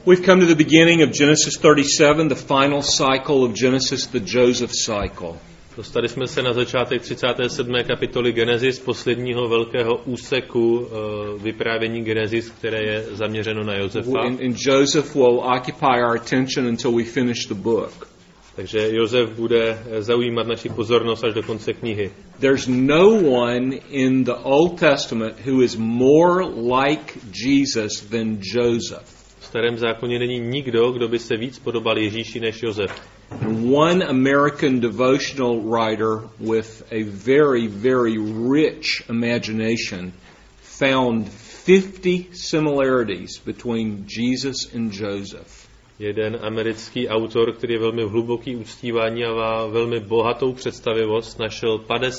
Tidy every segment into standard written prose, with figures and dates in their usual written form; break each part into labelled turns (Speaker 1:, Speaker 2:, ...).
Speaker 1: We've come to the beginning of Genesis 37, the final cycle of Genesis, the Joseph cycle.
Speaker 2: Dostali jsme se na začátek 37. kapitoly Genesis, posledního velkého úseku vyprávění Genesis, které je zaměřeno na Josefa.
Speaker 1: And Joseph will occupy our attention until we finish the book.
Speaker 2: Takže Josef bude zaujímat naši pozornost až do konce knihy.
Speaker 1: There's no one in the Old Testament who is more like Jesus than Joseph.
Speaker 2: V Starém zákoně není nikdo, kdo by se víc podobal Ježíši než Josef.
Speaker 1: One American devotional writer with a very, very rich imagination found 50 similarities between Jesus and Joseph.
Speaker 2: Jeden americký autor, který je velmi hluboký uctívání a má velmi bohatou představivost, našel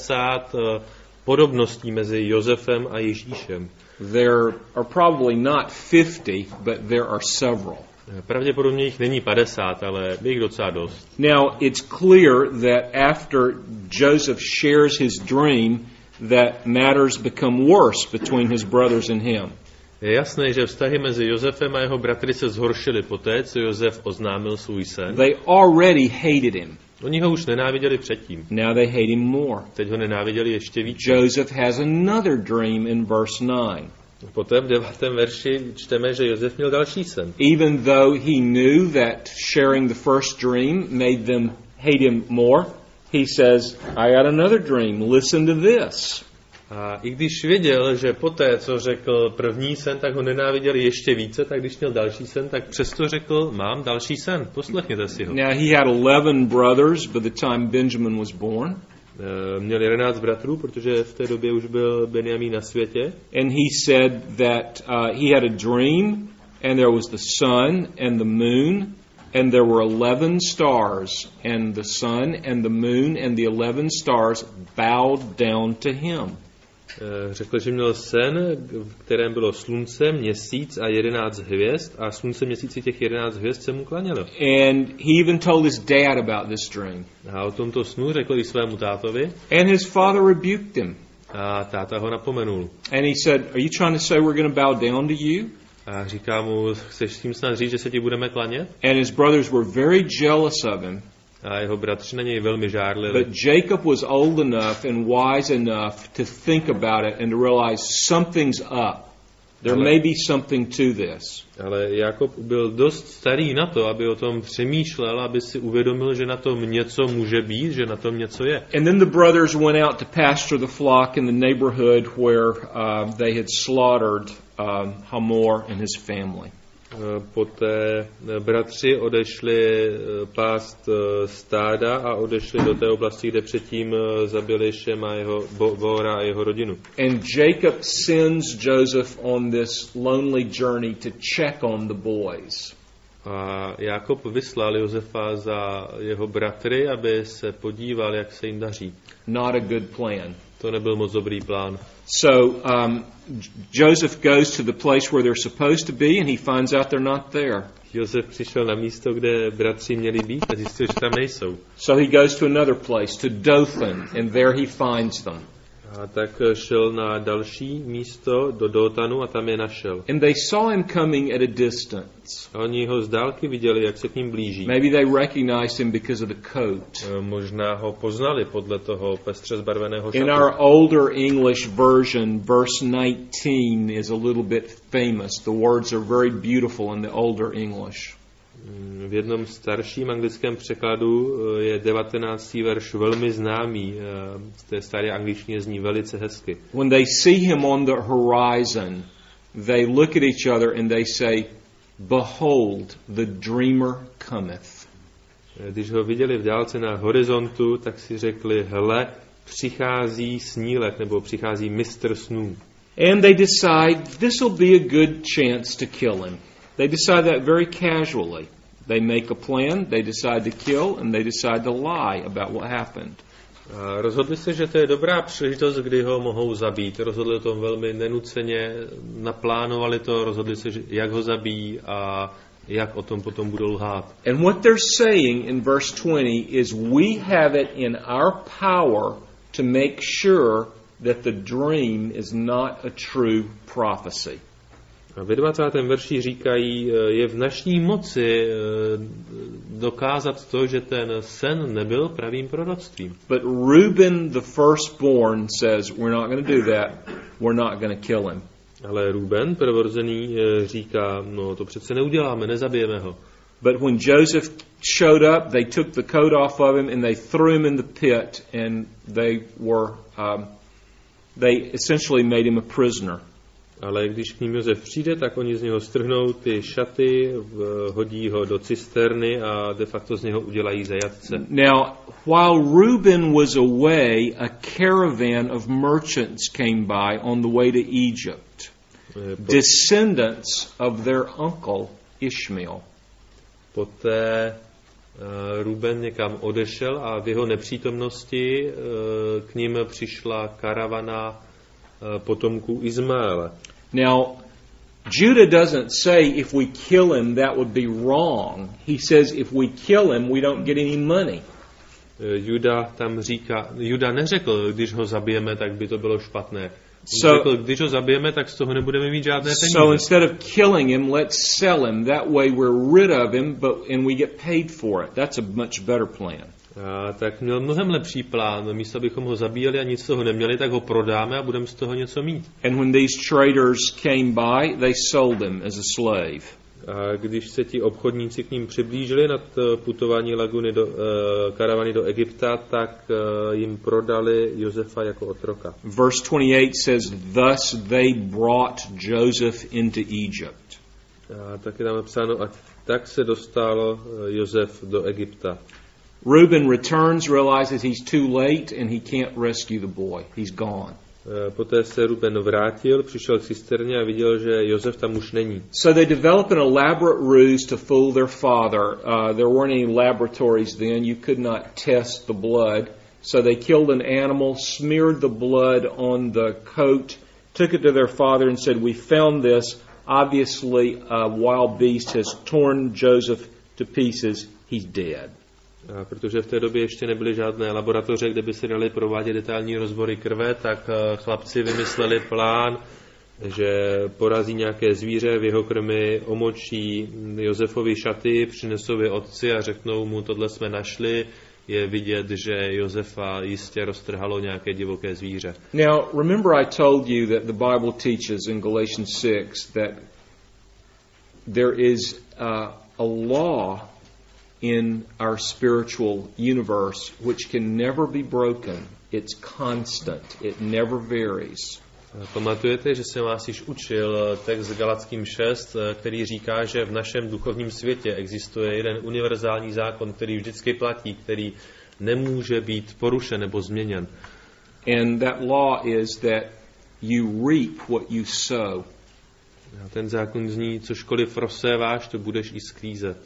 Speaker 2: 50 podobností mezi Josefem a Ježíšem.
Speaker 1: There are probably not 50, but there are several.
Speaker 2: Pravděpodobně jich není 50, ale je jich docela dost.
Speaker 1: Now, it's clear that after Joseph shares his dream, that matters become worse between his brothers and him.
Speaker 2: Je jasné, že vztahy mezi Josefem a jeho bratry se zhoršily poté, co Josef oznámil svůj sen.
Speaker 1: They already hated him.
Speaker 2: Oni ho už nenáviděli předtím.
Speaker 1: Now they hate him more.
Speaker 2: Teď ho nenáviděli ještě víc.
Speaker 1: Joseph has another dream in verse 9.
Speaker 2: Poté v 9. verši čteme, že Josef měl další sen.
Speaker 1: Even though he knew that sharing the first dream made them hate him more, he says, I got another dream. Listen to this.
Speaker 2: A i když věděl, že poté, co řekl první sen, tak ho nenáviděli ještě více, tak když měl další sen, tak přesto řekl, mám další sen, poslechněte si ho.
Speaker 1: Now he had 11 brothers by the time Benjamin was born.
Speaker 2: Měl 11 bratrů, protože v té době už byl Benjamín na světě.
Speaker 1: And he said that he had a dream, and there was the sun and the moon, and there were 11 stars, and the sun and the moon and the 11 stars bowed down to him.
Speaker 2: Řekl, že měl sen, v kterém bylo slunce, měsíc a 11 hvězd a slunce, měsíci těch 11 hvězd se mu klanělo.
Speaker 1: And he even told his dad about this dream.
Speaker 2: A o tomto snu řekl i svému tátovi.
Speaker 1: And his father rebuked him.
Speaker 2: A táta ho napomenul.
Speaker 1: And he said, are you trying to say we're going to bow down to you?
Speaker 2: A říká mu, chceš s tím snad říct, že se ti budeme klanět?
Speaker 1: And his brothers were very jealous of him.
Speaker 2: A jeho bratři na něj velmi žárlili.
Speaker 1: But Jacob was old enough and wise enough to think about it and to realize something's up. There may be something to this.
Speaker 2: Ale Jakob byl dost starý na to, aby o tom přemýšlel, aby si uvědomil, že na tom něco může být, že na tom něco je.
Speaker 1: And then the brothers went out to pasture the flock in the neighborhood where they had slaughtered Hamor and his family.
Speaker 2: Poté bratři odešli pást stáda a odešli do té oblasti, kde předtím zabili Šema, Bohora a jeho rodinu.
Speaker 1: And Jacob sends Joseph on this lonely journey to check on the boys.
Speaker 2: A Jakob vyslal Josefa za jeho bratry, aby se podíval, jak se jim daří.
Speaker 1: Not a good plan.
Speaker 2: To nebyl moc dobrý plán.
Speaker 1: So Joseph goes to the place where they're supposed to be and he finds out they're not there.
Speaker 2: Josef přišel na místo, kde bratři měli být a zjistil, že tam nejsou.
Speaker 1: So he goes to another place, to Dothan, and there he finds them.
Speaker 2: A tak šel na další místo, do Dotanu, a tam je našel.
Speaker 1: And they saw him coming at a distance.
Speaker 2: A oni ho z dálky viděli, jak se k ním blíží.
Speaker 1: Maybe they recognized him because of the coat.
Speaker 2: Možná ho poznali podle toho pestře zbarveného šatu.
Speaker 1: In our older English version, verse 19 is a little bit famous. The words are very beautiful in the older English.
Speaker 2: V jednom starším anglickém překladu je 19. verš velmi známý. V té staré angličtině zní velice hezky.
Speaker 1: When they see him on the horizon, they look at each other and they say, behold, the dreamer cometh.
Speaker 2: Když ho viděli v dálce na horizontu, tak si řekli, hele, přichází snílek, nebo přichází mistr snů.
Speaker 1: And they decide this will be a good chance to kill him. They decide that very casually. They make a plan, they decide to kill, and they decide to lie about what happened.
Speaker 2: Rozhodli se, že to je dobrá příležitost, kdy ho mohou zabít. Rozhodli o tom velmi nenuceně, naplánovali to, rozhodli se, jak ho zabijí a jak o tom potom budou lhát.
Speaker 1: And what they're saying in verse 20 is we have it in our power to make sure that the dream is not a true prophecy.
Speaker 2: A ve 20. verši říkají, je v naší moci dokázat to, že ten sen nebyl pravým proroctvím.
Speaker 1: But Reuben, the firstborn, says, we're not going to do that. We're not going to kill him.
Speaker 2: Ale Reuben, prvorozený, říká, no to přece neuděláme, nezabijeme ho.
Speaker 1: But when Joseph showed up, they took the coat off of him and they threw him in the pit, and they essentially made him a prisoner.
Speaker 2: Ale když k ním Josef přijde, tak oni z něho strhnou ty šaty, hodí ho do cisterny a de facto z něho udělají zajatce.
Speaker 1: Now, while Reuben was away, a caravan of merchants came by on the way to Egypt, descendants of their uncle Ishmael.
Speaker 2: Poté Ruben někam odešel a v jeho nepřítomnosti k ním přišla karavana potomků Izmaele.
Speaker 1: Now, Judah doesn't say if we kill him that would be wrong. He says if we kill him we don't get any money.
Speaker 2: Juda neřekl, když ho zabijeme, tak by to bylo špatné.
Speaker 1: So,
Speaker 2: řekl, když ho zabijeme, tak z toho nebudeme mít žádné peníze.
Speaker 1: So instead of killing him, let's sell him. That way we're rid of him, and we get paid for it. That's a much better plan.
Speaker 2: Tak měl mnohem lepší plán. Místo abychom ho zabíjeli a nic z toho neměli, tak ho prodáme a budeme z toho něco mít.
Speaker 1: And when these traders came by, they sold him as a slave.
Speaker 2: A když se ti obchodníci k ním přiblížili na putování karavany do Egypta, tak jim prodali Josefa jako otroka.
Speaker 1: Verse 28 says, thus they brought Joseph into Egypt.
Speaker 2: A tak je tam napsáno, a tak se dostal Josef do Egypta.
Speaker 1: Reuben returns, realizes he's too late and he can't rescue the boy. He's gone.
Speaker 2: Poté se Ruben vrátil, přišel k cisterně a viděl, že Josef tam už není.
Speaker 1: So they developed an elaborate ruse to fool their father. There weren't any laboratories then. You could not test the blood. So they killed an animal, smeared the blood on the coat, took it to their father and said, we found this. Obviously a wild beast has torn Joseph to pieces. He's dead.
Speaker 2: A protože v té době ještě nebyly žádné laboratoře, kde by se daly provádět detailní rozbory krve, tak chlapci vymysleli plán, že porazí nějaké zvíře v jeho krmi, omočí Josefovi šaty, přinesou je otci a řeknou mu, tohle jsme našli, je vidět, že Josefa jistě roztrhalo nějaké divoké zvíře.
Speaker 1: Now, remember I told you that the Bible teaches in Galatians 6 that there is a law in our spiritual universe which can never be broken. It's constant. It never varies.
Speaker 2: Pamatujete, že jsem vás již učil text Galatským 6, který říká, že v našem duchovním světě existuje jeden univerzální zákon, který vždycky platí, který nemůže být porušen nebo změněn.
Speaker 1: And that law is that you reap what you sow.
Speaker 2: A ten zákon zní, cožkoliv rozséváš, to budeš i sklízet.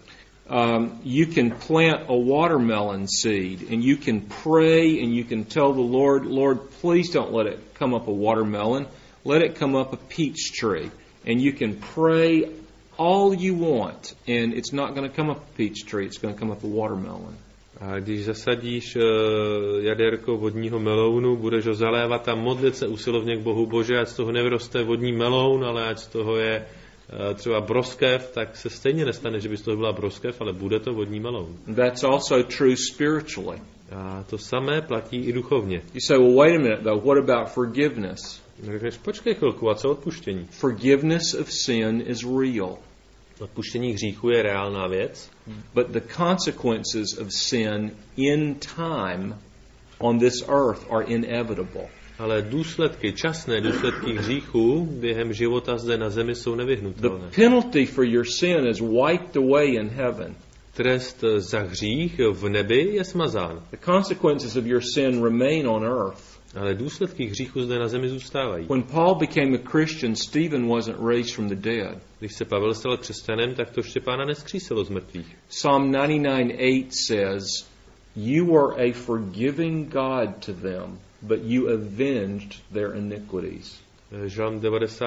Speaker 1: You can plant a watermelon seed and you can pray and you can tell the Lord, Lord, please don't let it come up a watermelon. Let it come up a peach tree. And you can pray all you want and it's not going to come up a peach tree. It's going to come up a watermelon.
Speaker 2: A když zasadíš jaderko vodního melounu, budeš ho zalévat a modlit se usilovně k Bohu, Bože, ať z toho nevyroste vodní meloun, ale ať z toho je třeba broskev, tak se stejně nestane, že by z toho byla broskev, ale bude to vodní meloun.
Speaker 1: That's also true spiritually.
Speaker 2: A to samé platí i duchovně.
Speaker 1: You say, well, wait a minute though, what about forgiveness?
Speaker 2: Řekneš, počkej chvilku, a co odpuštění?
Speaker 1: Forgiveness of sin is real.
Speaker 2: Odpuštění hříchu je reálná věc.
Speaker 1: But the consequences of sin in time on this earth are inevitable.
Speaker 2: Ale časné důsledky hříchu během života zde na zemi jsou nevyhnutelné.
Speaker 1: The penalty for your sin is wiped away in heaven.
Speaker 2: Trest za hřích v nebi je smazán.
Speaker 1: The consequences of your sin remain on earth.
Speaker 2: Ale důsledky hříchu zde na zemi zůstávají.
Speaker 1: When Paul became a Christian, Stephen wasn't raised from the dead.
Speaker 2: Když se Pavel stal křesťanem, tak to Štěpána neskřísilo z mrtvých.
Speaker 1: Psalm 99:8 says, "You were a forgiving God to them, but you avenged their iniquities."
Speaker 2: Žalm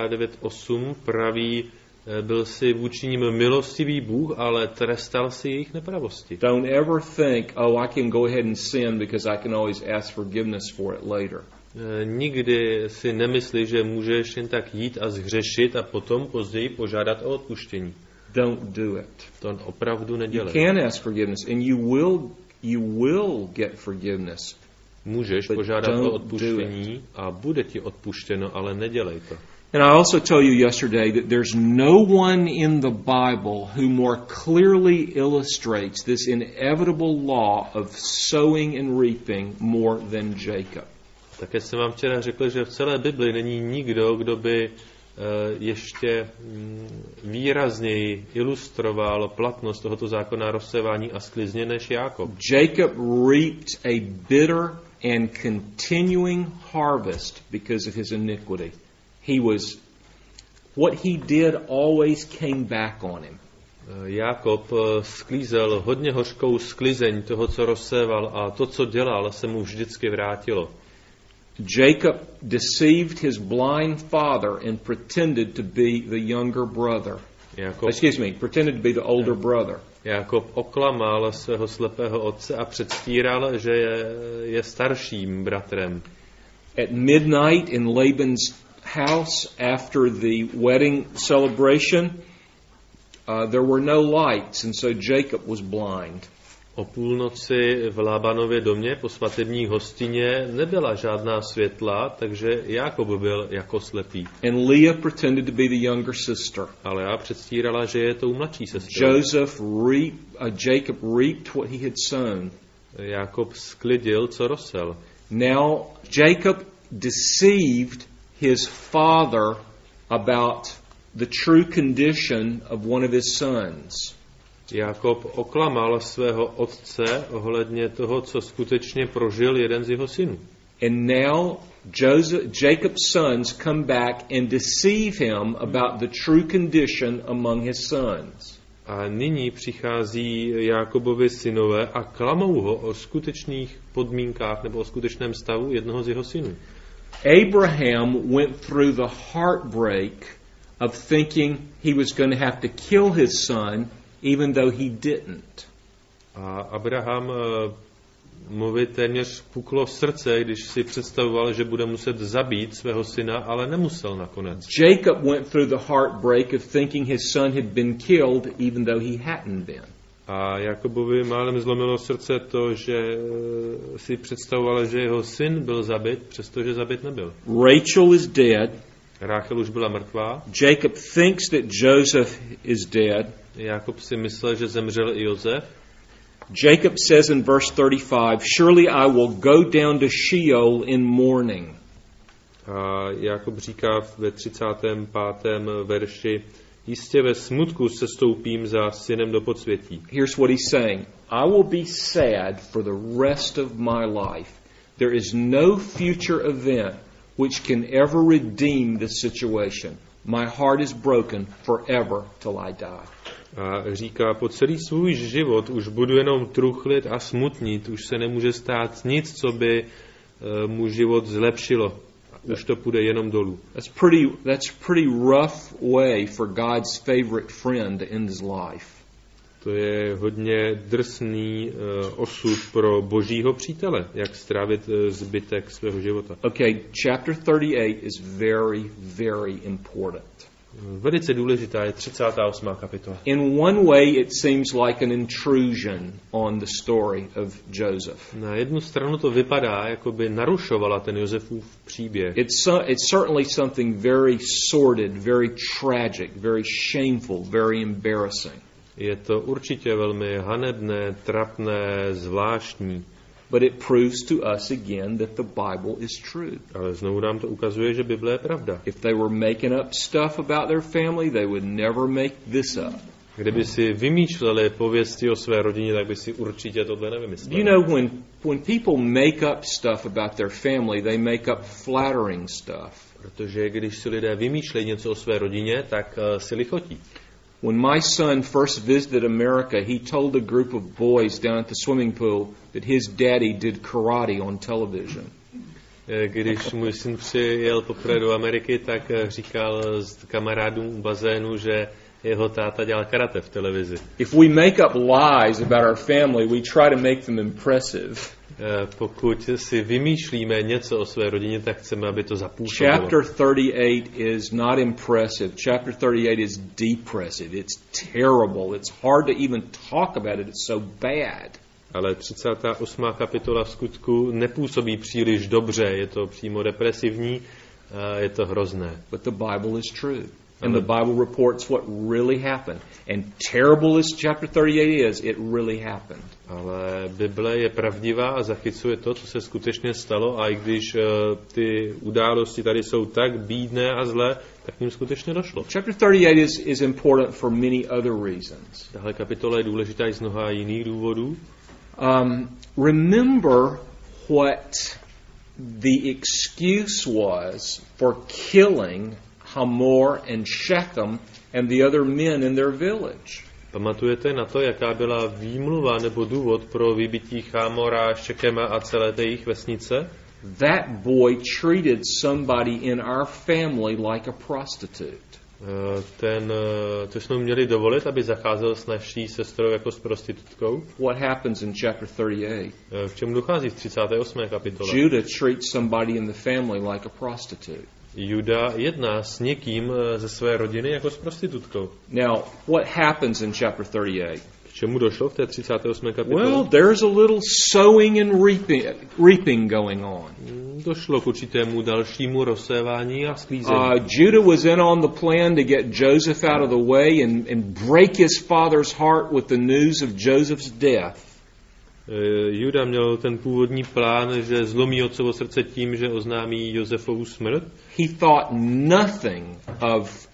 Speaker 2: 99:8 praví, byl si vůči nim milostivý Bůh, ale trestal si jejich nepravosti.
Speaker 1: Don't ever think, oh, I can go ahead and sin because I can always ask forgiveness for it later.
Speaker 2: Nikdy si nemyslí, že můžeš jen tak jít a zhřešit a potom později požádat o odpuštění.
Speaker 1: Don't do it.
Speaker 2: To opravdu
Speaker 1: You
Speaker 2: nedělej.
Speaker 1: can ask forgiveness, and you will get forgiveness.
Speaker 2: Můžeš
Speaker 1: But
Speaker 2: požádat o
Speaker 1: don't
Speaker 2: odpuštění a bude ti odpuštěno, ale nedělej to.
Speaker 1: And I also told you yesterday that there's no one in the Bible who more clearly illustrates this inevitable law of sowing and reaping more than Jacob.
Speaker 2: Také jsem vám včera řekl, že v celé Bibli není nikdo, kdo by ještě výrazněji ilustroval platnost tohoto zákona rozsévání a sklizně než Jákob.
Speaker 1: Jacob reaped a bitter and continuing harvest because of his iniquity. What he did always came back on him.
Speaker 2: Jákob sklízel hodně hořkou sklizeň toho, co rozséval, a to, co dělal, se mu vždycky vrátilo.
Speaker 1: Jacob deceived his blind father and pretended to be the younger brother. Pretended to be the older brother.
Speaker 2: Jákob oklamal svého slepého otce a předstíral, že je starším bratrem.
Speaker 1: At midnight in Laban's house after the wedding celebration, there were no lights, and so Jacob was blind.
Speaker 2: O půlnoci v Lábanově domě po svatební hostině nebyla žádná světla, takže Jákob byl jako slepý.
Speaker 1: And Leah pretended to be the younger sister.
Speaker 2: Ale já předstírala, že je tou mladší sestrou.
Speaker 1: Jacob reaped what he had sown.
Speaker 2: Jákob sklidil, co rosel.
Speaker 1: Now Jacob deceived his father about the true condition of one of his sons.
Speaker 2: Jákob oklamal svého otce ohledně toho, co skutečně prožil jeden z jeho synů.
Speaker 1: And now Jacob's sons come back and deceive him about the true condition among his sons.
Speaker 2: A nyní přichází Jákobovi synové a klamou ho o skutečných podmínkách nebo o skutečném stavu jednoho z jeho synů.
Speaker 1: Abraham went through the heartbreak of thinking he was going to have to kill his son even though he didn't.
Speaker 2: A Abraham mu téměř puklo srdce, když si představoval, že bude muset zabít svého syna, ale nemusel nakonec.
Speaker 1: Jacob went through the heartbreak of thinking his son had been killed even though he hadn't been.
Speaker 2: A Jakobovi málem zlomilo srdce to, že si představoval, že jeho syn byl zabit, přestože zabit nebyl.
Speaker 1: Rachel is dead.
Speaker 2: Ráchel už byla mrtvá.
Speaker 1: Jacob thinks that Joseph is dead.
Speaker 2: Jakob si myslel, že zemřel i Josef.
Speaker 1: Jacob says in verse 35, "Surely I will go down to Sheol in mourning."
Speaker 2: A Jakob říká ve 35. verši, jistě ve smutku sestoupím za synem do podsvětí.
Speaker 1: Here's what he's saying. I will be sad for the rest of my life. There is no future event which can ever redeem this situation. My heart is broken forever till I die.
Speaker 2: A říká, po celý svůj život už budu jenom truchlit a smutnit, už se nemůže stát nic, co by mu život zlepšilo. Už to půjde jenom dolů.
Speaker 1: That's pretty rough way for God's favorite friend to end his life.
Speaker 2: To je hodně drsný osud pro Božího přítele, jak strávit zbytek svého života.
Speaker 1: Okay, chapter 38 is very, very important.
Speaker 2: Velice důležitá je 38. kapitola.
Speaker 1: In one way it seems like an intrusion on the story of Joseph.
Speaker 2: Na jednu stranu to vypadá, jako by narušovala ten Josefův příběh.
Speaker 1: It's certainly something very sordid, very tragic, very shameful, very embarrassing.
Speaker 2: Je to určitě velmi hanebné, trapné, zvláštní.
Speaker 1: But it proves to us again that the Bible is true.
Speaker 2: Ale znovu nám to ukazuje, že Bible je pravda.
Speaker 1: If they were making up stuff about their family, they would never make this up.
Speaker 2: Kdyby si vymýšleli pověsti o své rodině, tak by si určitě tohle nevymysleli.
Speaker 1: You know, when people make up stuff about their family, they make up flattering stuff.
Speaker 2: Protože když si lidé vymýšlejí něco o své rodině, tak si lichotí.
Speaker 1: When my son first visited America, he told a group of boys down at the swimming pool that his daddy did karate on television.
Speaker 2: Když můj syn přijel poprvé do Ameriky, tak říkal s kamarádům u bazénu, že jeho táta dělal karate v televizi.
Speaker 1: If we make up lies about our family, we try to make them impressive.
Speaker 2: Pokud si vymýšlíme něco o své rodině, tak chceme, aby to zapůsobilo.
Speaker 1: Chapter 38 is not impressive. Chapter 38 is depressive. It's terrible. It's hard to even talk about it. It's so bad.
Speaker 2: Ale 38. kapitola v skutku nepůsobí příliš dobře, je to přímo depresivní, je to hrozné.
Speaker 1: But the Bible is true. And the Bible reports what really happened. And terrible as chapter 38 is, it really happened.
Speaker 2: Ale Bible je pravdivá a zachycuje to, co se skutečně stalo, a i když ty události tady jsou tak bídné a zlé, tak k ním skutečně došlo.
Speaker 1: Chapter 38 is important for many other reasons.
Speaker 2: Tahle kapitola je důležitá i z mnoha jiných důvodů.
Speaker 1: Remember what the excuse was for killing Hamor and Shechem and the other men in their village.
Speaker 2: Pamatujete na to, jaká byla výmluva nebo důvod pro vybití Chámora, Šekema a celé té jejich vesnice?
Speaker 1: That boy treated somebody in our family like a prostitute.
Speaker 2: To jsme měli dovolit, aby zacházel s naší sestrou jako s prostitutkou.
Speaker 1: What happens in chapter 38?
Speaker 2: K čemu dochází v 38. kapitole?
Speaker 1: Judah treats somebody in the family like a prostitute.
Speaker 2: Juda jedná s někým ze své rodiny jako s prostitutkou.
Speaker 1: Now, what happens in chapter 38?
Speaker 2: K čemu došlo v té 38. kapitole?
Speaker 1: Well, there's a little sowing and reaping going on.
Speaker 2: Došlo k určitému dalšímu rozsévání a sklízení.
Speaker 1: Judah was in on the plan to get Joseph out of the way and break his father's heart with the news of Joseph's death.
Speaker 2: Juda měl ten původní plán, že zlomí otcovo srdce tím, že oznámí Josefovu smrt.
Speaker 1: He thought nothing of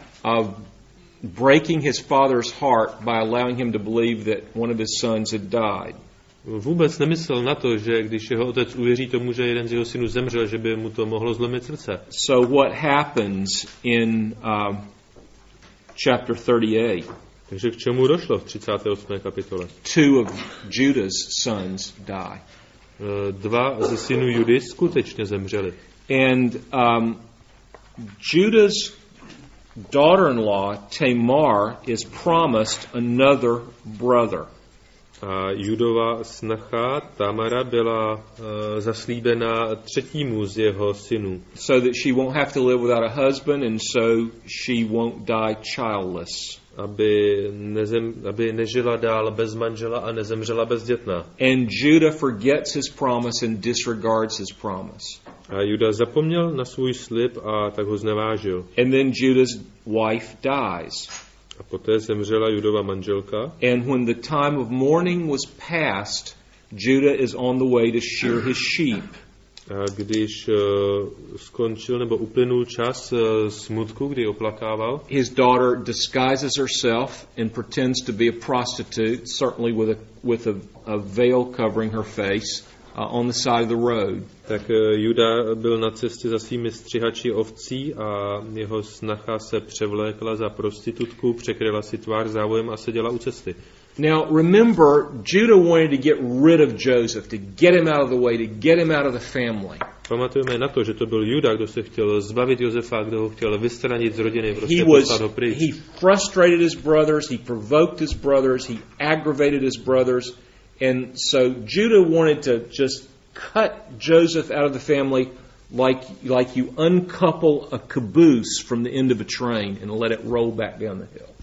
Speaker 1: breaking his father's heart by allowing him to believe that one of his sons had died.
Speaker 2: Vůbec nemyslel na to, že když jeho otec uvěří tomu, že jeden z jeho synů zemřel, že by mu to mohlo zlomit srdce.
Speaker 1: So what happens in chapter 38?
Speaker 2: Takže k čemu došlo v 38. kapitole?
Speaker 1: Two of Judah's sons die.
Speaker 2: Dva ze synů Judy skutečně zemřeli.
Speaker 1: And Judah's daughter-in-law Tamar is promised another brother.
Speaker 2: A Judova snacha Tamara byla zaslíbená třetímu z jeho synů.
Speaker 1: So that she won't have to live without a husband and so she won't die childless.
Speaker 2: Aby nežila dál bez manžela a nezemřela bezdětná.
Speaker 1: And Judah forgets his promise and disregards his promise.
Speaker 2: A Juda zapomněl na svůj slib a tak ho znevážil.
Speaker 1: And then Judah's wife dies.
Speaker 2: A poté zemřela Judova manželka.
Speaker 1: And when the time of mourning was past, Judah is on the way to shear his sheep.
Speaker 2: A když skončil nebo uplynul čas smutku, kdy oplakával,
Speaker 1: his daughter disguises herself and pretends to be a prostitute, certainly with a veil covering her face, on the side of the road.
Speaker 2: Tak Juda byl na cestě za svými střihači ovcí a jeho snacha se převlékla za prostitutku, překryla si tvář závojem a seděla u cesty.
Speaker 1: Now remember, Judah wanted to get rid of Joseph, to get him out of the way, to get him out of the family.
Speaker 2: Pamatujeme na to, že to byl Juda, kdo se chtěl zbavit Josefa, kdo ho chtěl vystranit z rodiny, prostě poslat ho pryč.
Speaker 1: He frustrated his brothers, he provoked his brothers, he aggravated his brothers, and so Judah wanted to just cut Joseph out of the family like you uncouple a caboose from the end of a train and let it roll back down the hill.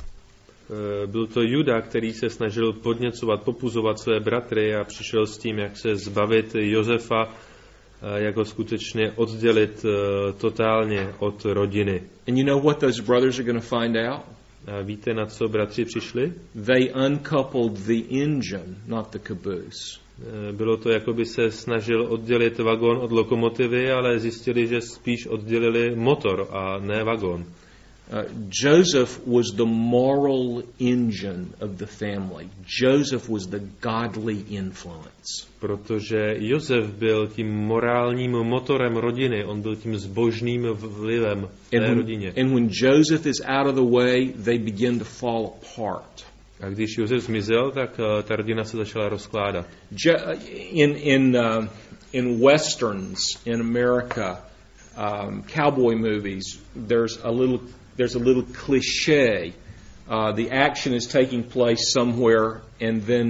Speaker 2: Byl to Juda, který se snažil podněcovat, popuzovat své bratry a přišel s tím, jak se zbavit Josefa, jak ho skutečně oddělit totálně od rodiny.
Speaker 1: And you know what those brothers are going to find out?
Speaker 2: A víte, na co bratři přišli?
Speaker 1: They uncoupled the engine, not the caboose.
Speaker 2: Bylo to, jako by se snažil oddělit vagon od lokomotivy, ale zjistili, že spíš oddělili motor a ne vagon.
Speaker 1: Joseph was the moral engine of the family. Joseph was the godly influence.
Speaker 2: Protože Josef byl tím morálním motorem rodiny, on byl tím zbožným vlivem té rodině.
Speaker 1: And when Joseph is out of the way, they begin to fall apart.
Speaker 2: A když Josef zmizel, tak ta rodina se začala rozkládat.
Speaker 1: In westerns in America, cowboy movies, there's a little cliché. The action is taking place somewhere, and then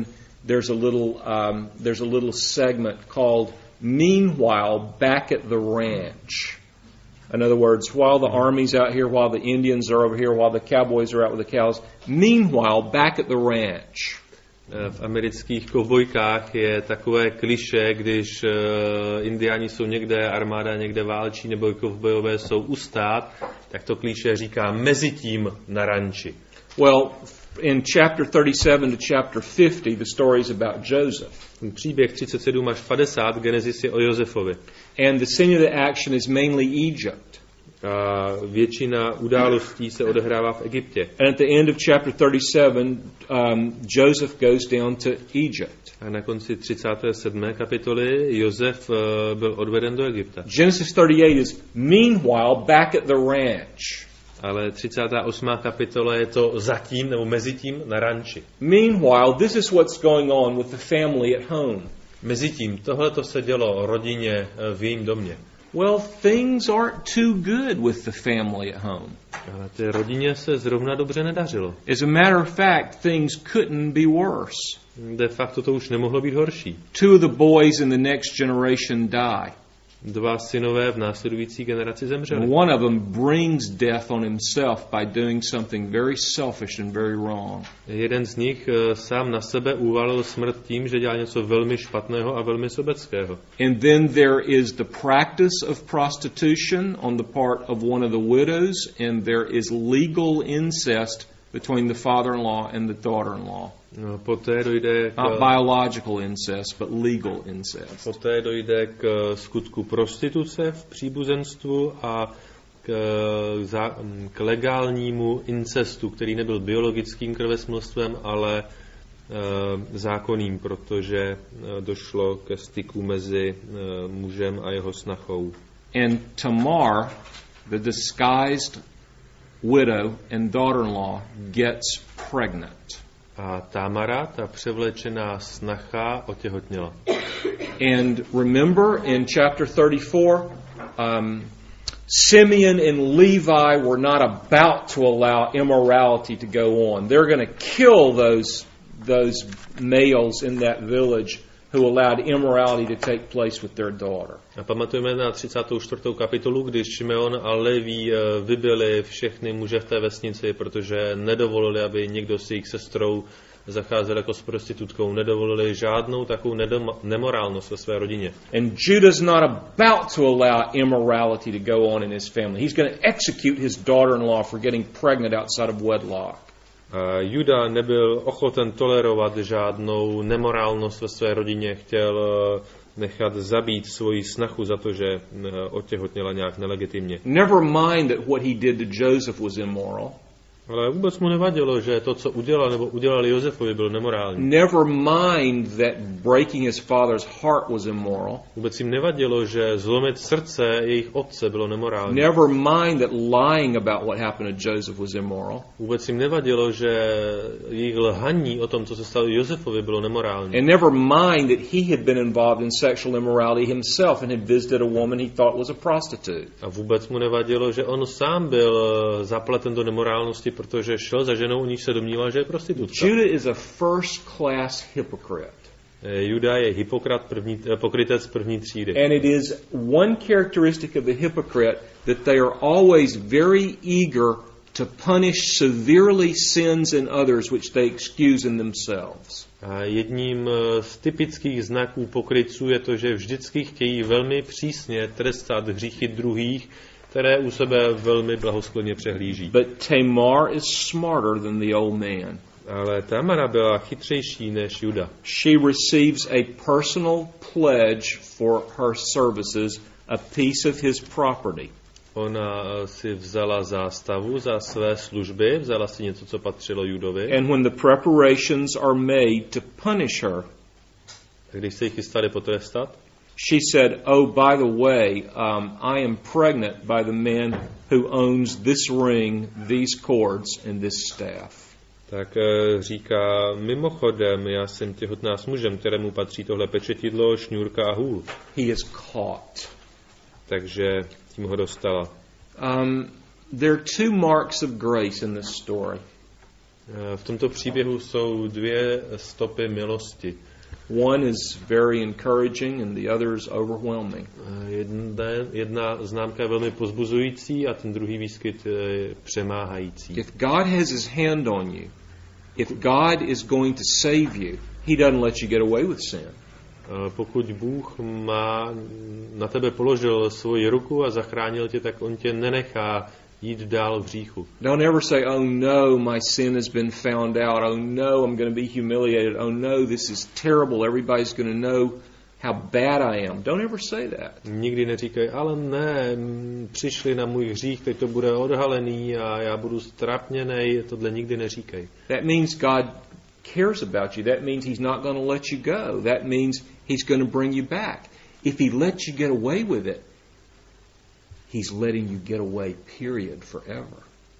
Speaker 1: there's a little segment called "Meanwhile Back at the Ranch." In other words, while the army's out here, while the Indians are over here, while the cowboys are out with the cows, meanwhile back at the ranch.
Speaker 2: V amerických kovbojkách je takové klišé, když indiáni jsou někde, armáda někde válčí, nebo kovbojové jsou ustát, tak to klišé říká mezitím na ranči.
Speaker 1: Well, in chapter 37 to chapter 50, the story is about Joseph.
Speaker 2: Příběh 37 až 50 Genesis je o Josefovi.
Speaker 1: And the scene of the action is mainly Egypt.
Speaker 2: A většina událostí se odehrává v Egyptě.
Speaker 1: And at the end of chapter 37, Joseph goes down to Egypt.
Speaker 2: A na konci 37. kapitoly Josef byl odveden do Egypta.
Speaker 1: Genesis 38 is meanwhile back at the ranch.
Speaker 2: Ale 38. kapitola je to zatím nebo mezitím na ranči.
Speaker 1: Meanwhile, this is what's going on with the family at home.
Speaker 2: Mezitím tohleto se dělo rodině v jejím domě.
Speaker 1: Well, things aren't too good with the family at home.
Speaker 2: Ale té rodině se zrovna dobře nedařilo.
Speaker 1: As a matter of fact, things couldn't be worse.
Speaker 2: De facto to už nemohlo být horší.
Speaker 1: Two of the boys in the next generation die.
Speaker 2: 2 synové v následující generaci zemřeli.
Speaker 1: One of them brings death on himself by doing something very selfish and very wrong.
Speaker 2: Jeden z nich sám na sebe uvalil smrt tím, že dělal něco velmi špatného a velmi sobeckého.
Speaker 1: And then there is the practice of prostitution on the part of one of the widows, and there is legal incest between the father-in-law and the daughter-in-law.
Speaker 2: No, poté dojde k,
Speaker 1: Not biological incest, but legal incest.
Speaker 2: Poté dojde k skutku prostituce v příbuzenstvu a k legálnímu incestu, který nebyl biologickým krvesmilstvem, ale zákonným, protože došlo ke styku mezi mužem a jeho snachou.
Speaker 1: And Tamar, the disguised widow and daughter-in-law, gets pregnant.
Speaker 2: A Tamara, ta převlečená snacha, otěhotněla.
Speaker 1: And remember in chapter 34, Simeon and Levi were not about to allow immorality to go on. They're going to kill those males in that village who allowed immorality to take place with their daughter.
Speaker 2: A pamatujeme na 34. kapitolu, když Šimeon a Leví vybili všechny muže v té vesnici, protože nedovolili, aby někdo s jejich sestrou zacházel jako s prostitutkou, nedovolili žádnou takovou nemorálnost ve své rodině.
Speaker 1: And Judah's not about to allow immorality to go on in his family. He's going to execute his daughter-in-law for getting pregnant outside of wedlock.
Speaker 2: Juda nebyl ochoten tolerovat žádnou nemorálnost ve své rodině, chtěl nechat zabít svoji snachu za to, že otěhotněla nějak nelegitimně.
Speaker 1: Never mind that what he did to Joseph was immoral.
Speaker 2: Ale vůbec mu nevadilo, že to, co udělal nebo udělali Josefovi, bylo nemorální.
Speaker 1: Never mind that breaking his father's heart was immoral.
Speaker 2: Vůbec jim nevadilo, že zlomit srdce jejich otce bylo nemorální.
Speaker 1: Never mind that lying about what happened to Joseph was immoral.
Speaker 2: Vůbec jim nevadilo, že jejich lhaní o tom, co se stalo Josefovi, bylo nemorální.
Speaker 1: And never mind that he had been involved in sexual immorality himself and had visited a woman he thought was a prostitute.
Speaker 2: A vůbec mu nevadilo, že on sám byl zapleten do nemorálnosti, protože šel za ženou, o níž se domníval, že je prostitutka.
Speaker 1: Judah is a first-class hypocrite.
Speaker 2: Juda je pokrytec první třídy.
Speaker 1: And it is one characteristic of the hypocrite that they are always very eager to punish severely sins in others which they excuse in themselves.
Speaker 2: A jedním z typických znaků pokrytců je to, že vždycky chtějí velmi přísně trestat hříchy druhých, které u sebe velmi blahosklonně přehlíží.
Speaker 1: But Tamar is smarter than the old man.
Speaker 2: Ale Tamara byla chytřejší než Juda.
Speaker 1: She receives a personal pledge for her services, a piece of his property.
Speaker 2: Ona si vzala zástavu za své služby, vzala si něco, co patřilo Judovi.
Speaker 1: And when the preparations are made to punish her,
Speaker 2: když se jí chystali potrestat,
Speaker 1: she said, "Oh, by the way, I am pregnant by the man who owns this ring, these cords, and this staff."
Speaker 2: Tak říká, mimochodem, já jsem těhotná s mužem, kterému patří tohle pečetidlo, šňůrka a hůl.
Speaker 1: He is caught.
Speaker 2: Takže tím ho dostala.
Speaker 1: There are two marks of grace in this story.
Speaker 2: V tomto příběhu jsou dvě stopy milosti.
Speaker 1: One is very encouraging and the other is overwhelming.
Speaker 2: Jedna známka je velmi povzbuzující a ten druhý výskyt je přemáhající.
Speaker 1: If God has his hand on you, if God is going to save you, he doesn't let you get away with sin.
Speaker 2: Pokud Bůh má na tebe položil svoji ruku a zachránil tě, tak on tě nenechá jít dál v hříchu.
Speaker 1: Don't ever say, oh no, my sin has been found out. Oh no, I'm going to be humiliated. Oh no, this is terrible. Everybody's going to know how bad I am. Don't ever say that.
Speaker 2: Nikdy neříkej, ale ne, přišli na můj hřích, teď to bude odhalený a já budu strapněnej. Tohle nikdy neříkej.
Speaker 1: That means God cares about you. That means he's not going to let you go. That means he's going to bring you back. If he lets you get away with it, he's letting you get away, period, forever.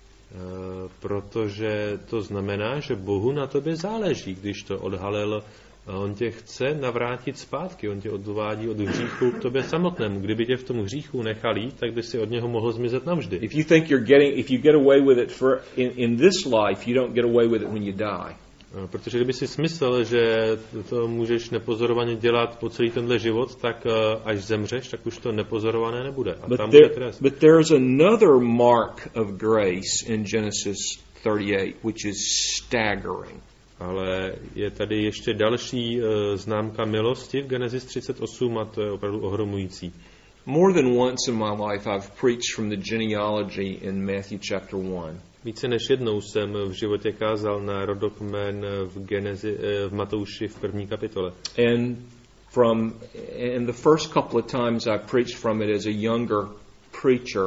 Speaker 2: Protože to znamená, že Bohu na tobě záleží, když to odhalil. On tě chce navrátit zpátky, on tě odvádí od hříchu k tobě samotnému. Kdyby tě v tom hříchu nechal jít, tak by si od něho mohl zmizet navždy.
Speaker 1: If you get away with it in this life, you don't get away with it when you die.
Speaker 2: Protože kdyby si smyslel, že to můžeš nepozorovaně dělat po celý tenhle život, tak až zemřeš, tak už to nepozorované nebude. A tam bude trest.
Speaker 1: But there's another mark of grace in Genesis 38, which is staggering.
Speaker 2: Ale je tady ještě další známka milosti v Genesis 38 a to je opravdu ohromující.
Speaker 1: More than once in my life I've preached from the genealogy in Matthew chapter 1.
Speaker 2: Více než jednou jsem v životě kázal na rodokmen v Matouši v první kapitole.
Speaker 1: And the first couple of times I preached from it as a younger preacher,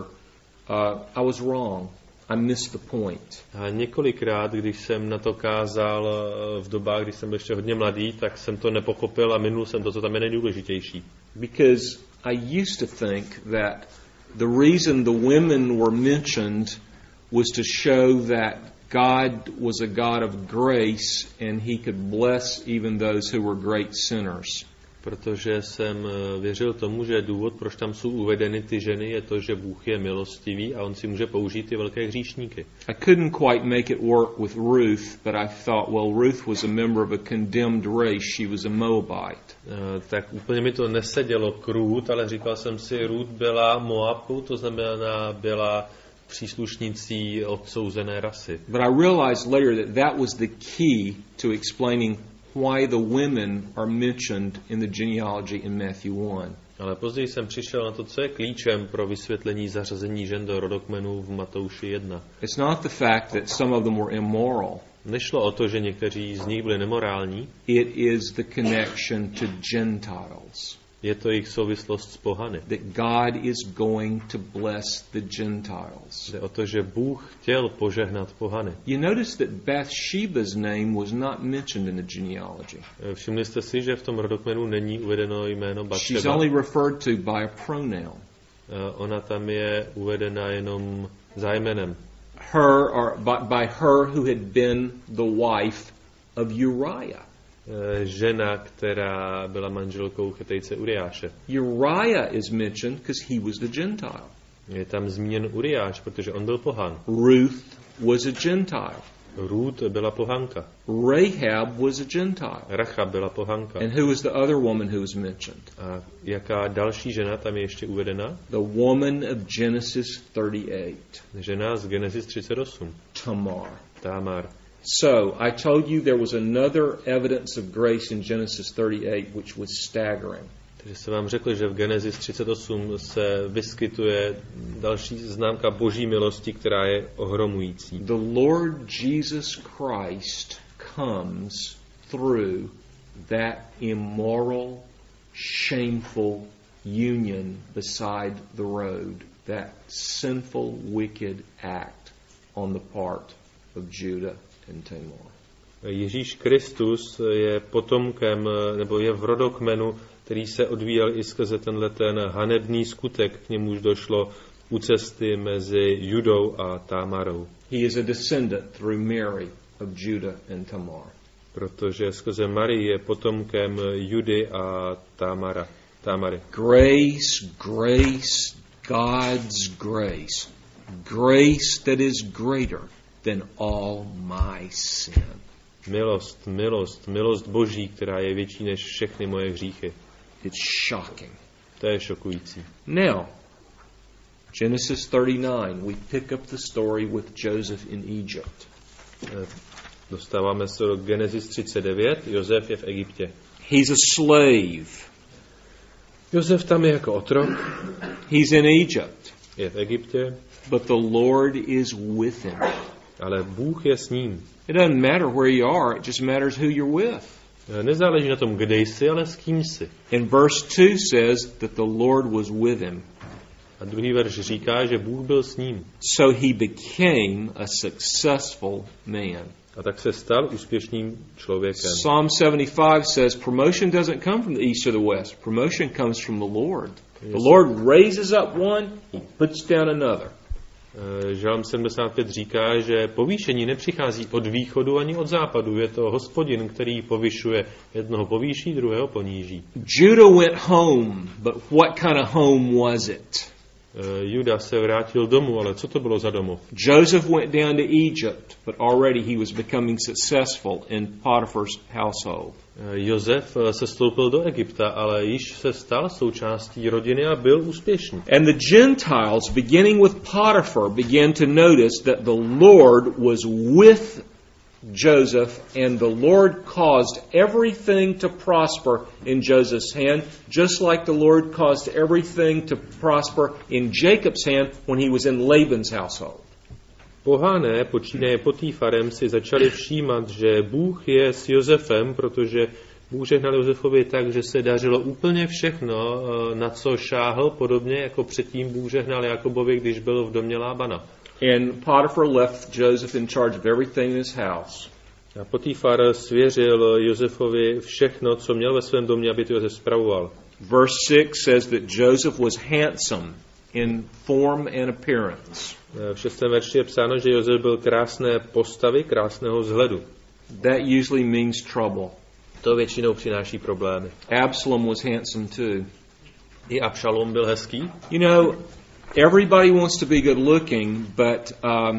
Speaker 1: I was wrong. I missed the point.
Speaker 2: A několikrát, když jsem na to kázal v dobách, kdy jsem byl ještě hodně mladý, tak jsem to nepochopil a minul jsem to, co tam je nejdůležitější.
Speaker 1: Because I used to think that the reason the women were mentioned was to show that God was a God of grace and he could bless even those who were great sinners.
Speaker 2: Protože jsem věřil tomu, že důvod, proč tam jsou uvedeny ty ženy, je to, že Bůh je milostivý a on si může použít ty velké hříšníky.
Speaker 1: I couldn't quite make it work with Ruth, but I thought, well, Ruth was a member of a condemned race. She was a Moabite.
Speaker 2: Tak úplně mi to nesedělo k Ruth, ale říkal jsem si, Ruth byla Moabkou, to znamená byla příslušnicí odsouzené rasy.
Speaker 1: But I realized later that was the key to explaining why the women are mentioned in the genealogy in Matthew 1.
Speaker 2: Ale později jsem přišel na to, co je klíčem pro vysvětlení zařazení žen do rodokmenů v Matouši 1.
Speaker 1: It's not the fact that some of them were immoral.
Speaker 2: Nešlo o to, že někteří z nich byli nemorální.
Speaker 1: It is the connection to Gentiles.
Speaker 2: Je to jejich souvislost s pohany.
Speaker 1: That God is going to bless the Gentiles.
Speaker 2: Jde o to, že Bůh chtěl požehnat pohany.
Speaker 1: You notice that Bathsheba's name was not mentioned in the genealogy.
Speaker 2: Všimli jste si, že v tom rodokmenu není uvedeno jméno Batšeba.
Speaker 1: She's only referred to by a pronoun.
Speaker 2: Ona tam je uvedena jenom zájmenem.
Speaker 1: Her or by her who had been the wife of Uriah.
Speaker 2: Žena, která byla manželkou Chetejce Uriáše.
Speaker 1: Uriah is mentioned because he was the Gentile.
Speaker 2: Je tam zmíněn Uriáš, protože on byl pohan.
Speaker 1: Ruth was a Gentile.
Speaker 2: Ruth byla pohanka.
Speaker 1: Rahab was a Gentile.
Speaker 2: Rachab byla pohanka.
Speaker 1: And who was the other woman who was mentioned?
Speaker 2: A jaká další žena tam je ještě uvedena?
Speaker 1: The woman of Genesis 38.
Speaker 2: Žena z Genesis 38. Tamar.
Speaker 1: So, I told you there was another evidence of grace in Genesis 38 which was staggering.
Speaker 2: Takže jsem vám řekl, že v Genesis 38 se vyskytuje další známka boží milosti, která je ohromující.
Speaker 1: The Lord Jesus Christ comes through that immoral, shameful union beside the road, that sinful, wicked act on the part of Judah and Tamar.
Speaker 2: Ježíš Kristus je potomkem, nebo je v rodokmenu, který se odvíjel i skrze ten hanebný skutek, k němuž došlo u cesty mezi Judou a Támarou.
Speaker 1: He is a descendant through Mary of Judah and Tamar.
Speaker 2: Protože skrze Marii je potomkem Judy a Támary.
Speaker 1: Grace, grace, God's grace. Grace that is greater than all my sin.
Speaker 2: Milost, milost, milost Boží, která je větší než všechny moje hříchy.
Speaker 1: It's shocking.
Speaker 2: To je šokující.
Speaker 1: Now, Genesis 39, we pick up the story with Joseph in Egypt.
Speaker 2: Dostáváme se do Genesis 39, Josef je v Egyptě.
Speaker 1: He's a slave.
Speaker 2: Josef tam je jako otrok.
Speaker 1: He's in Egypt.
Speaker 2: Je v Egyptě.
Speaker 1: But the Lord is with him.
Speaker 2: Ale Bůh je s ním.
Speaker 1: It doesn't matter where you are, it just matters who you're with.
Speaker 2: Nezáleží na tom, kde jsi, ale s kým jsi.
Speaker 1: And verse 2 says that the Lord was with him.
Speaker 2: A druhý verš říká, že Bůh byl s ním.
Speaker 1: So he became a successful man.
Speaker 2: A tak se stal úspěšným člověkem.
Speaker 1: Psalm 75 says promotion doesn't come from the east or the west. Promotion comes from the Lord. The Lord raises up one, he puts down another.
Speaker 2: Žalm 75 říká, že povýšení nepřichází od východu ani od západu. Je to Hospodin, který povyšuje. Jednoho povýší, druhého poníží.
Speaker 1: Judah went home, but what kind of home was it?
Speaker 2: Juda se vrátil domů, ale co to bylo za domov?
Speaker 1: Joseph went down to Egypt, but already he was becoming successful in Potiphar's household.
Speaker 2: Josef se stoupil do Egypta, ale již se stal součástí rodiny a byl úspěšný.
Speaker 1: And the Gentiles, beginning with Potiphar, began to notice that the Lord was with Joseph, and the Lord caused everything to prosper in Joseph's hand, just like the Lord caused everything to prosper in Jacob's hand when he was in Laban's household.
Speaker 2: Pohané, počínaje Potífarem, si začali všímat, že Bůh je s Josefem, protože Bůh žehnal Josefovi tak, že se dařilo úplně všechno, na co šáhl, podobně jako předtím Bůh žehnal Jakobovi, když byl v domě Lábana.
Speaker 1: And Potiphar left Joseph in charge of everything in his house.
Speaker 2: A Potífar svěřil Josefovi všechno, co měl ve svém domě, aby to Josef spravoval.
Speaker 1: Verse 6 says that Joseph was handsome in form and appearance.
Speaker 2: V 6. verši je psáno, že Josef byl krásné postavy, krásného vzhledu.
Speaker 1: That usually means trouble.
Speaker 2: To většinou přináší problémy.
Speaker 1: Absalom was handsome too.
Speaker 2: I Abšalom byl hezký.
Speaker 1: You know, everybody wants to be good looking, but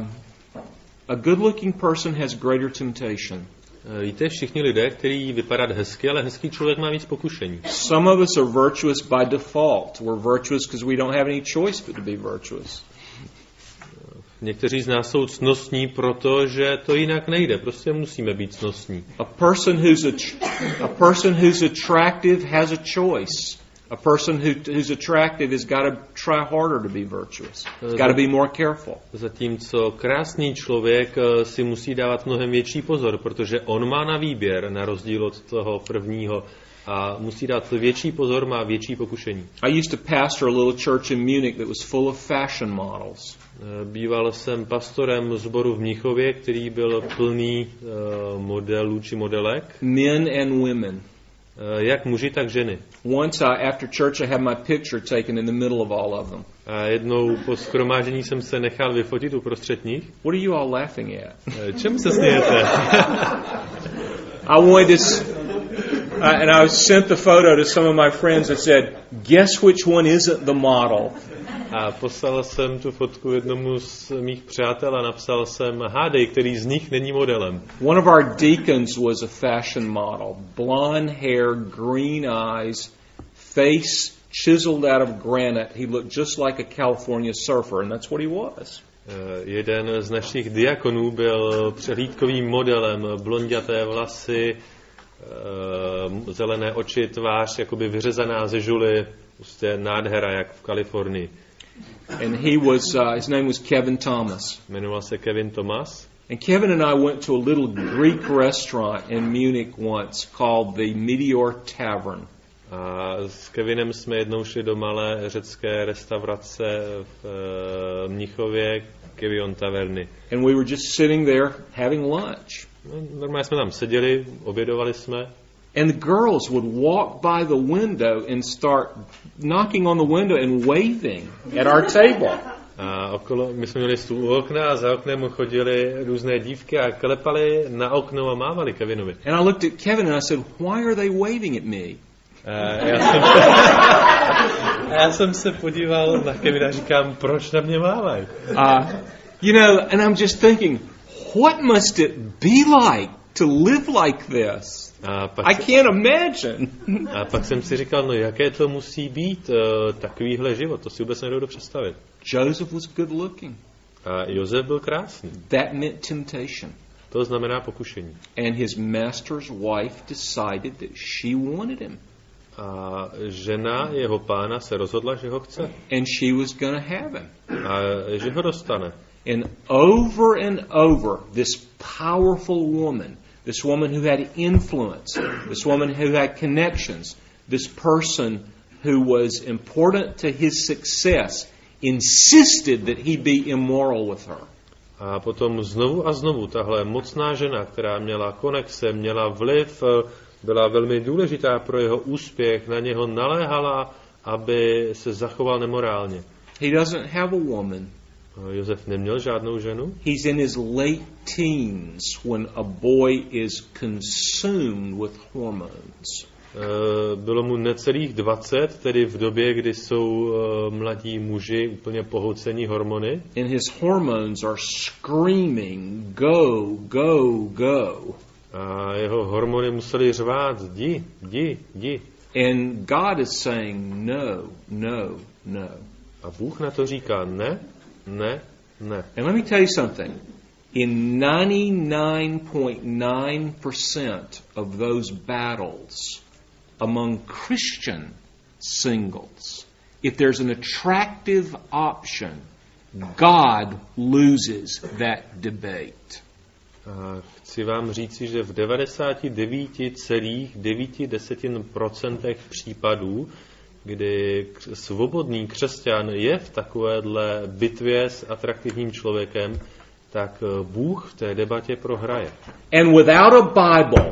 Speaker 1: a good looking person has greater temptation.
Speaker 2: Víte, všichni lidé, kteří vypadat hezky, ale hezký člověk má víc pokušení.
Speaker 1: Some of us are virtuous by default. We're virtuous because we don't have any choice but to be virtuous.
Speaker 2: Někteří z nás jsou cnostní, protože to jinak nejde. Prostě musíme být cnostní.
Speaker 1: A person who's attractive has a choice. A person who's attractive has got to try harder to be virtuous. He's got to be more careful.
Speaker 2: Zatímco krásný člověk si musí dávat mnohem větší pozor, protože on má na výběr, na rozdíl od toho prvního, a musí dát větší pozor, má větší pokušení.
Speaker 1: I used to pastor a little church in Munich that was full of fashion models.
Speaker 2: Býval jsem pastorem sboru v Mnichově, který byl plný modelů či modelek.
Speaker 1: Men and women.
Speaker 2: Jak muži, tak ženy.
Speaker 1: Once after church I had my picture taken in the middle of all of them.
Speaker 2: A jednou po shromáždění jsem se nechal vyfotit uprostřed nich.
Speaker 1: What are you all laughing at?
Speaker 2: Čemu se smějete?
Speaker 1: I wanted to and I sent the photo to some of my friends and said, guess which one isn't the model.
Speaker 2: A poslal jsem tu fotku jednomu z mých přátel a napsal jsem, hádej, který z nich není modelem.
Speaker 1: One of our deacons was a fashion model. Blonde hair, green eyes, face chiseled out of granite. He looked just like a California surfer, and that's what he was.
Speaker 2: Jeden z našich diakonů byl přehlídkovým modelem, blonděté vlasy, zelené oči, tvář jakoby vyřezaná ze žuly, prostě nádhera, jak v Kalifornii.
Speaker 1: And he was, his name was Kevin Thomas.
Speaker 2: Jmenoval se Kevin Thomas.
Speaker 1: And Kevin and I went to a little Greek restaurant in Munich once called the Meteor Tavern.
Speaker 2: A s Kevinem jsme jednou šli do malé řecké restaurace v Mnichově, Kevion Taverny.
Speaker 1: And we were just sitting there having lunch.
Speaker 2: Normálně jsme tam seděli, obědovali jsme.
Speaker 1: And the girls would walk by the window and start knocking on the window and waving at our table.
Speaker 2: A okolo, my jsme měli stůl u okna a za oknem chodily různé dívky a klepali na okno a mávali Kevinovi.
Speaker 1: And I looked at Kevin and I said, why are they waving at me?
Speaker 2: Já jsem se podíval na Kevina a říkám, proč na mě mávají?
Speaker 1: You know, and I'm just thinking, what must it be like to live like this? I can't imagine.
Speaker 2: A pak jsem si říkal, no jaké to musí být takovýhle život, to si vůbec nedovedu představit.
Speaker 1: Joseph was good looking.
Speaker 2: A Josef byl krásný.
Speaker 1: That meant temptation.
Speaker 2: To znamená pokušení.
Speaker 1: And his master's wife decided that she wanted him.
Speaker 2: A žena jeho pána se rozhodla, že ho chce.
Speaker 1: And she was going to have him.
Speaker 2: A že ho dostane.
Speaker 1: And over, this powerful woman, this woman who had influence, this woman who had connections, this person who was important to his success, insisted that he be immoral with her.
Speaker 2: A potom znovu a znovu tahle mocná žena, která měla konexe, měla vliv, byla velmi důležitá pro jeho úspěch, na něho naléhala, aby se zachoval nemorálně.
Speaker 1: He doesn't have a woman.
Speaker 2: Josef neměl žádnou ženu.
Speaker 1: He's in his late teens when a boy is consumed with hormones.
Speaker 2: Bylo mu necelých 20, tedy v době, kdy jsou mladí muži úplně pohlcení hormony.
Speaker 1: And his hormones are screaming, go, go, go.
Speaker 2: A jeho hormony museli řvát, jdi.
Speaker 1: And God is saying, no, no, no.
Speaker 2: A Bůh na to říká, ne.
Speaker 1: And let me tell you something. In 99.9% of those battles among Christian singles, if there's an attractive option, God loses that debate.
Speaker 2: A chci vám říci, že v 99,9% případů, kdy svobodný křesťan je v takovéhle bitvě s atraktivním člověkem, tak Bůh v té debatě prohraje.
Speaker 1: And without a Bible,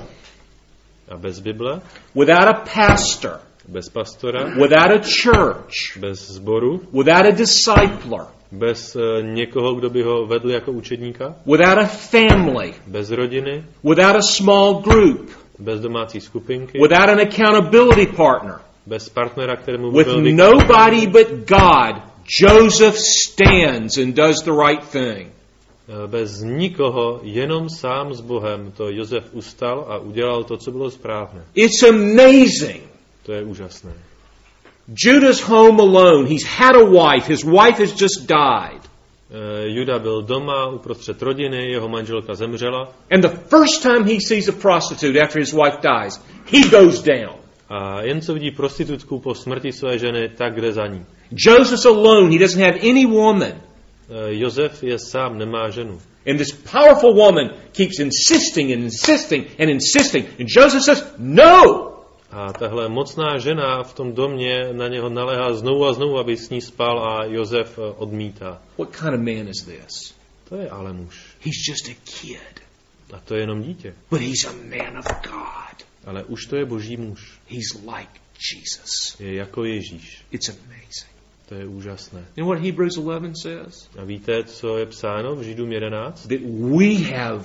Speaker 2: a bez Bible,
Speaker 1: without a pastor,
Speaker 2: bez pastora,
Speaker 1: without a church,
Speaker 2: bez sboru,
Speaker 1: without a discipler,
Speaker 2: bez někoho, kdo by ho vedl jako učedníka,
Speaker 1: without a family,
Speaker 2: bez rodiny,
Speaker 1: without a small group,
Speaker 2: bez domácí skupinky,
Speaker 1: without an accountability partner,
Speaker 2: bez partnera, kterému
Speaker 1: with nobody but God, Joseph stands and does the right thing.
Speaker 2: Bez nikoho, jenom sám s Bohem, to Josef ustal a udělal to, co bylo správné.
Speaker 1: It's amazing.
Speaker 2: To je úžasné.
Speaker 1: Judah's home alone. He's had a wife. His wife has just died.
Speaker 2: Juda byl doma uprostřed rodiny, jeho manželka zemřela.
Speaker 1: And the first time he sees a prostitute after his wife dies, he goes down.
Speaker 2: A jen co vidí prostitutku po smrti své ženy, tak jde za ní.
Speaker 1: Joseph's alone. He doesn't have any woman.
Speaker 2: Josef je sám, nemá ženu.
Speaker 1: And this powerful woman keeps insisting and insisting and insisting. And Joseph says, no!
Speaker 2: A tahle mocná žena v tom domě na něho naléhá znovu a znovu, aby s ní spal, a Josef odmítá.
Speaker 1: What kind of man is this?
Speaker 2: To je ale muž.
Speaker 1: He's just a kid.
Speaker 2: A to je jenom dítě.
Speaker 1: But he's a man of God.
Speaker 2: Ale už to je boží muž.
Speaker 1: He's like Jesus.
Speaker 2: Je jako Ježíš.
Speaker 1: It's amazing.
Speaker 2: To je úžasné.
Speaker 1: You know what Hebrews 11 says?
Speaker 2: A víte, co je psáno v Židům 11?
Speaker 1: That we have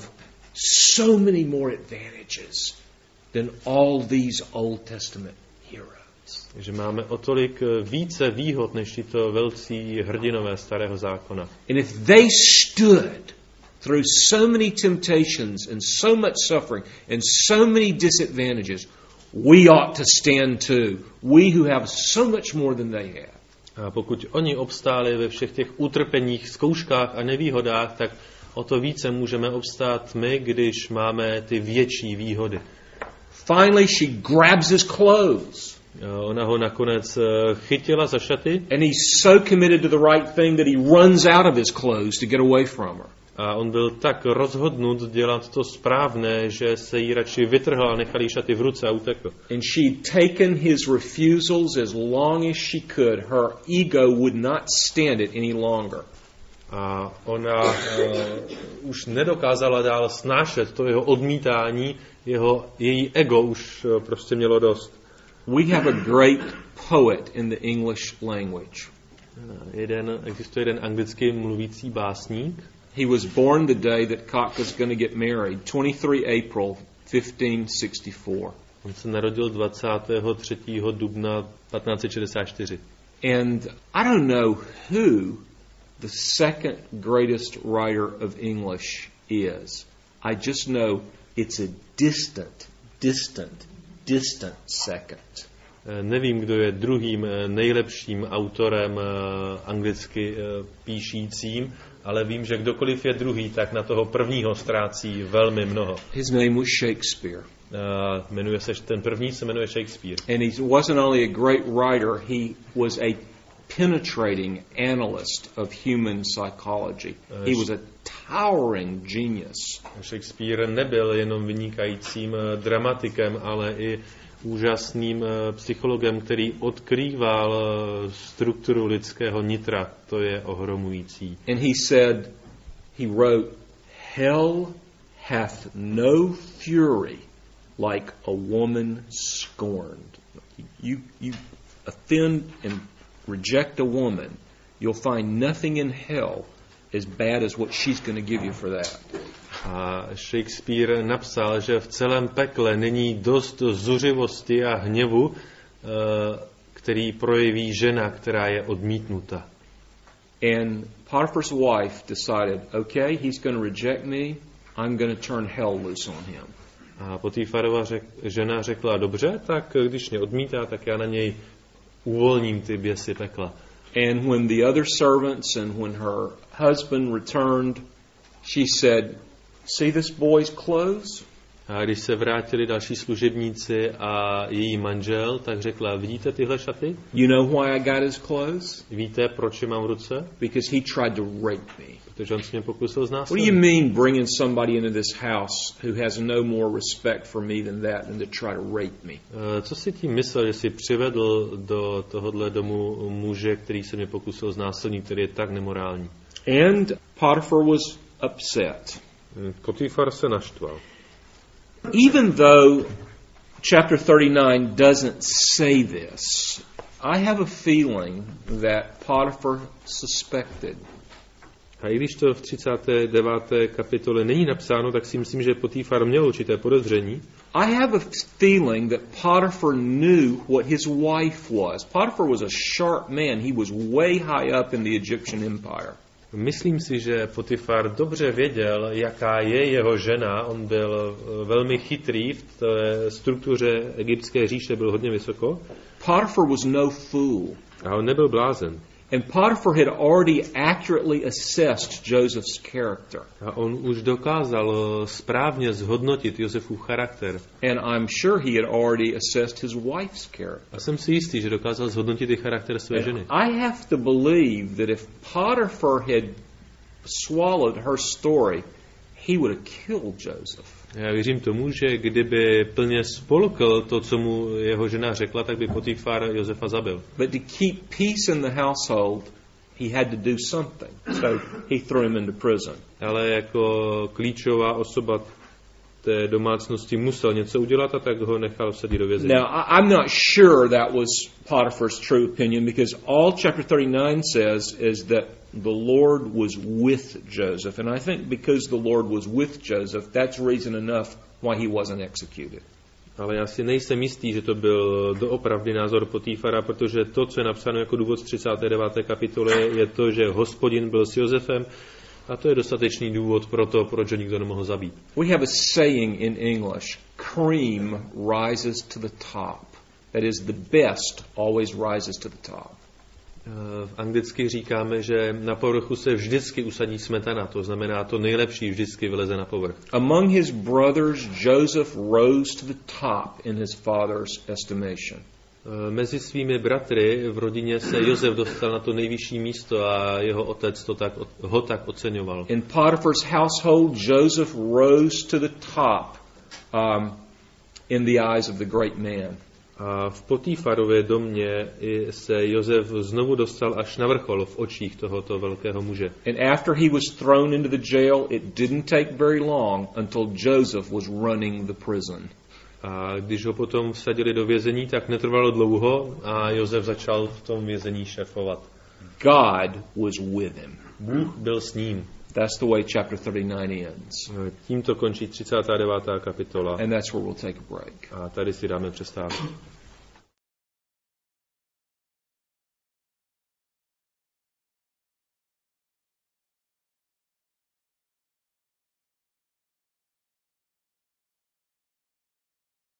Speaker 1: so many more advantages than all these Old Testament heroes.
Speaker 2: Že máme o tolik více výhod než tyto velcí hrdinové starého zákona.
Speaker 1: And if they stood through so many temptations and so much suffering and so many disadvantages, we ought to stand too. We who have so much more than they have.
Speaker 2: A pokud oni obstáli ve všech těch utrpeních, zkouškách a nevýhodách, tak o to více můžeme obstát my, když máme ty větší výhody.
Speaker 1: Finally, she grabs his clothes.
Speaker 2: Ona ho nakonec chytila za šaty.
Speaker 1: And he's so committed to the right thing that he runs out of his clothes to get away from her.
Speaker 2: A on byl tak rozhodnut dělat to správné, že se jí radši vytrhl a nechal jí šaty v ruce a utekl.
Speaker 1: And she'd taken his refusals as long as she could. Her ego would not stand it any longer.
Speaker 2: A ona už nedokázala dál snášet to jeho odmítání, její ego už prostě mělo dost.
Speaker 1: We have a great poet in the English language.
Speaker 2: Existuje jeden anglicky mluvící básník.
Speaker 1: He was born the day that Cock was going to get married, 23 April 1564.
Speaker 2: On se narodil 23. dubna 1564.
Speaker 1: And I don't know who the second greatest writer of English is. I just know it's a distant second.
Speaker 2: Nevím, kdo je druhým nejlepším autorem anglicky píšícím, ale vím, že kdokoliv je druhý, tak na toho prvního ztrácí velmi mnoho.
Speaker 1: His name was Shakespeare.
Speaker 2: Ten první se jmenuje Shakespeare.
Speaker 1: And he wasn't only a great writer, he was a penetrating analyst of human psychology. He was a towering genius.
Speaker 2: Shakespeare nebyl jenom vynikajícím dramatikem, ale i úžasným psychologem, který odkrýval strukturu lidského nitra. To je ohromující.
Speaker 1: And he wrote, "Hell hath no fury like a woman scorned." You offend and reject a woman, you'll find nothing in hell as bad as what she's going to give you for that.
Speaker 2: A Shakespeare napsal, že v celém pekle není dost zuřivosti a hněvu, který projeví žena, která je odmítnuta.
Speaker 1: And Potiphar's wife decided, okay, he's going to reject me, I'm going to turn hell loose on him.
Speaker 2: A Potifarova žena řekla, dobře, tak když mě odmítá, tak já na něj uvolním ty běsy pekla.
Speaker 1: And when the other servants and when her husband returned, she said, "See this boy's clothes?"
Speaker 2: A když se vrátili další služebníci a její manžel, tak řekla, vidíte tyhle šaty?
Speaker 1: You know why I got his clothes?
Speaker 2: Víte, proč je mám v ruce?
Speaker 1: Because he tried to rape me.
Speaker 2: Protože on se mě pokusil
Speaker 1: What do
Speaker 2: znásilnit.
Speaker 1: you mean bringing somebody into this house who has no more respect for me than that and to try to rape me?
Speaker 2: Co si tím myslel, že si přivedl do tohohle domu muže, který se mě pokusil znásilnit, který je tak nemorální?
Speaker 1: And Potiphar was upset.
Speaker 2: Potifar se naštval.
Speaker 1: Even though chapter 39 doesn't say this, I have a feeling that Potiphar suspected.
Speaker 2: A i když to v 39. kapitole není napsáno, tak si myslím, že Potifar měl určité podezření.
Speaker 1: I have a feeling that Potiphar knew what his wife was. Potiphar was a sharp man. He was way high up in the Egyptian empire.
Speaker 2: Myslím si, že Potifar dobře věděl, jaká je jeho žena. On byl velmi chytrý v té struktuře egyptské říše, byl hodně vysoko.
Speaker 1: Potiphar was no fool.
Speaker 2: A on nebyl blázen.
Speaker 1: And Potiphar had already accurately assessed Joseph's character.
Speaker 2: A on už dokázal správně zhodnotit Josefův charakter.
Speaker 1: And I'm sure he had already assessed his wife's character.
Speaker 2: A jsem si jistý, že dokázal zhodnotit i charakter své ženy.
Speaker 1: I have to believe that if Potiphar had swallowed her story, he would have killed Joseph.
Speaker 2: Já věřím tomu, že kdyby plně spolkl to, co mu jeho žena řekla, tak by Potifar Josefa zabil.
Speaker 1: But to keep peace in the household, he had to do something. So he threw him into prison.
Speaker 2: Ale jako klíčová osoba té domácnosti musel něco udělat a tak ho nechal vsadit do vězení.
Speaker 1: Now, I'm not sure that was Potiphar's true opinion, because all chapter 39 says is that the Lord was with Joseph. And I think because the Lord was with Joseph, that's reason enough why he wasn't executed.
Speaker 2: Ale já si nejsem jistý, že to byl doopravdy názor Potifara, protože to, co je napsáno jako důvod z 39. kapitoly, je to, že Hospodin byl s Josefem, a to je dostatečný důvod pro to, proč ho nikdo nemohl zabít.
Speaker 1: We have a saying in English, cream rises to the top. That is, the best always rises to the top.
Speaker 2: V anglicky říkáme, že na povrchu se vždycky usadí smetana, to znamená, to nejlepší vždycky vyleze na povrch.
Speaker 1: Among his brothers, Joseph rose to the top in his father's estimation.
Speaker 2: Mezi svými bratry v rodině se Josef dostal na to nejvyšší místo a jeho otec ho tak oceňoval.
Speaker 1: In Potiphar's household, Joseph rose to the top in the eyes of the great man.
Speaker 2: A v Potifarově domě se Josef znovu dostal až na vrchol v očích tohoto velkého muže.
Speaker 1: And after he was thrown into the jail, it didn't take very long until Joseph was running the prison.
Speaker 2: A když ho potom vsadili do vězení, tak netrvalo dlouho a Josef začal v tom vězení šéfovat.
Speaker 1: God was with him.
Speaker 2: Bůh byl s ním.
Speaker 1: That's the way chapter 39 ends.
Speaker 2: Tímto končí 39. kapitola.
Speaker 1: And that's where we'll take a break.
Speaker 2: A tady si dáme přestávku.